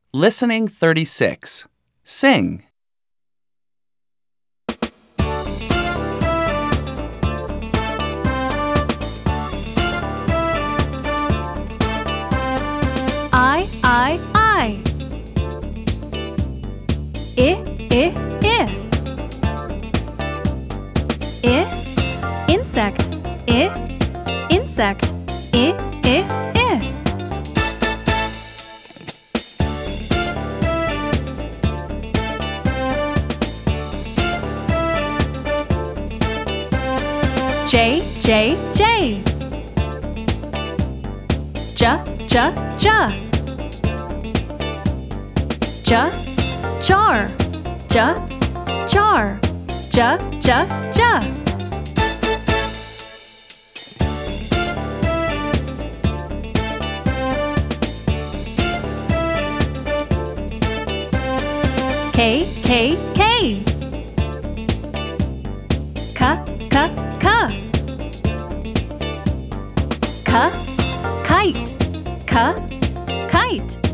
Listening 36. Sing. I. I. Insect. Insect. J. J. J. J. J. J. J. Jar. J. Jar. J. J. J. K. K. K. K. K. K. K. Kite. K. Kite.